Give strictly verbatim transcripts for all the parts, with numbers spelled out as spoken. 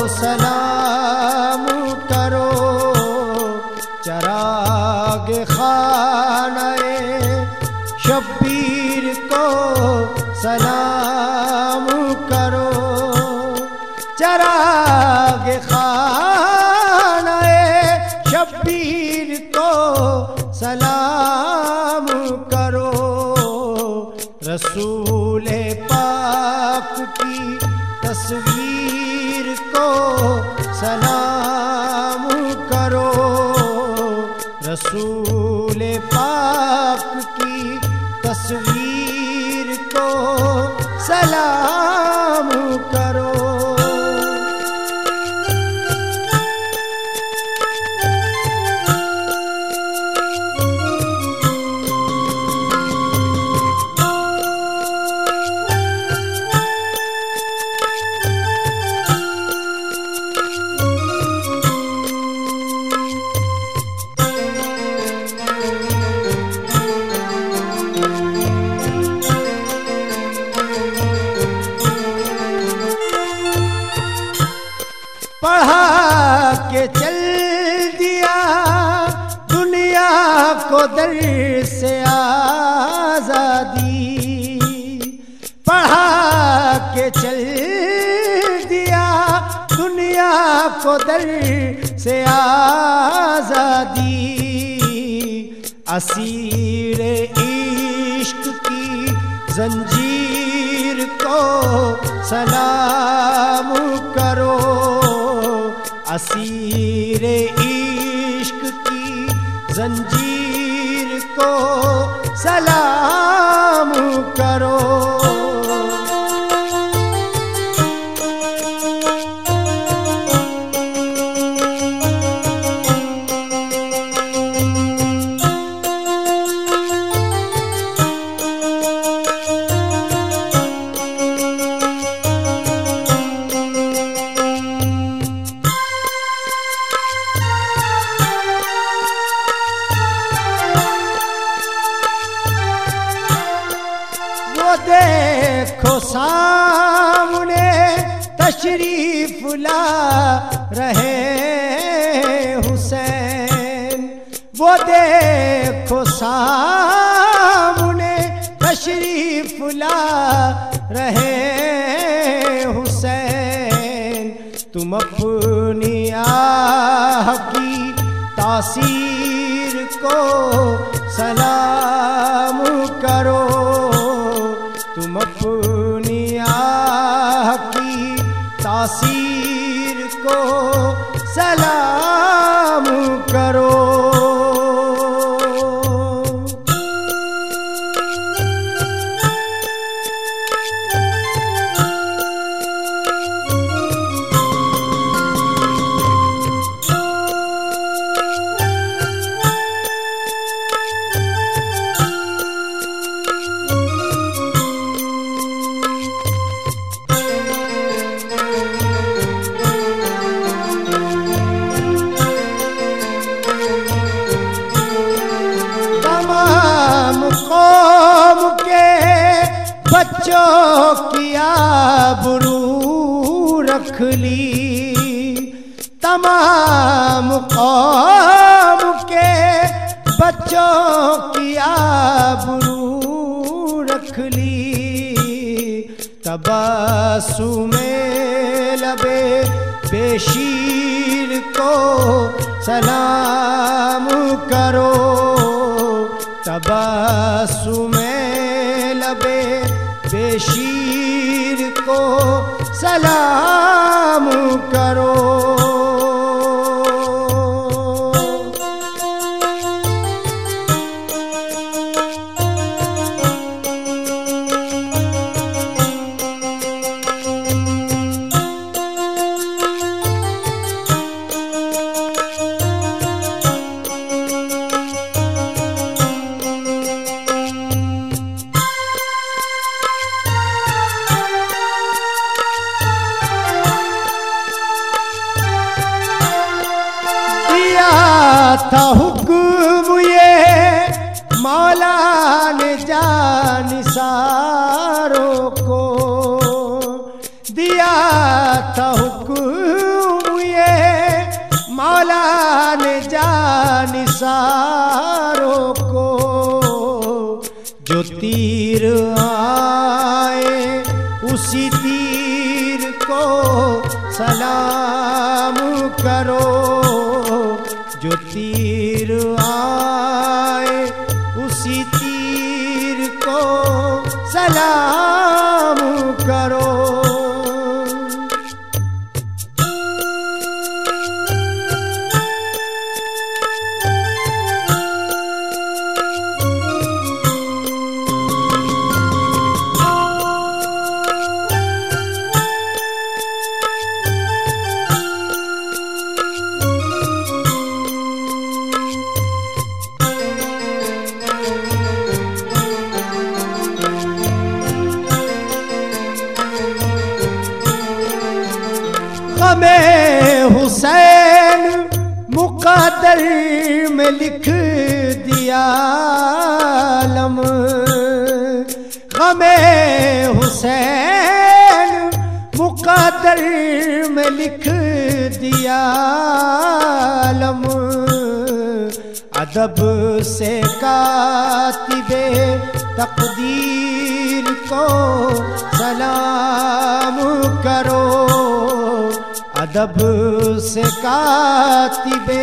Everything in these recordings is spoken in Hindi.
सलाम करो, चराग खानाए शब्बीर को सलाम करो, चराग खानाए शब्बीर को सलाम करो। रसूल पाक की तस्वीर को सलाम करो, रसूल पाक की तस्वीर को सलाम करो। पढ़ा के चल दिया दुनिया को दर से आजादी, पढ़ा के चल दिया दुनिया को दर से आजादी। असीर इश्क की जंजीर को सलाम करो, असीर इश्क की जंजीर को सलाम करो। देखो सामने तशरीफ ला रहे हुसैन, वो देखो सामने तशरीफ ला रहे हुसैन। तुम अपनी आह की तासीर को सलाम करो, तुम अपनी आह की तासीर को सलाम करो। कौम के बच्चों की आबरू रख ली, तमाम कौम के बच्चों की आबरू रख ली। तबस्सुमे लबे बेशीर को सलाम करो, तबस्सुमे लबे बेशीर को सलाम करो। था हुक्म ये मौला ने जानिसारों को, दिया था हुक्म यारों को, जो तीर आए उसी तीर को सलाम करो, जो तीर आए उसी तीर को सलाम करो। गमे हुसैन मुक़द्दर में लिख दिया आलम, गमे हुसैन मुक़द्दर में लिख दिया आलम। अदब से कातिबे तकदीर को सलाम करो, अदब से कातिबे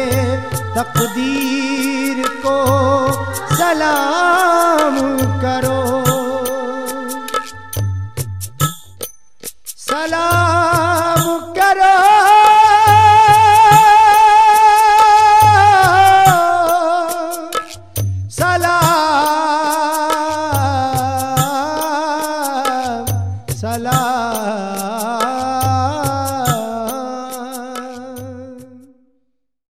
तकदीर को सलाम करो। सलाम करो सलाम सलाम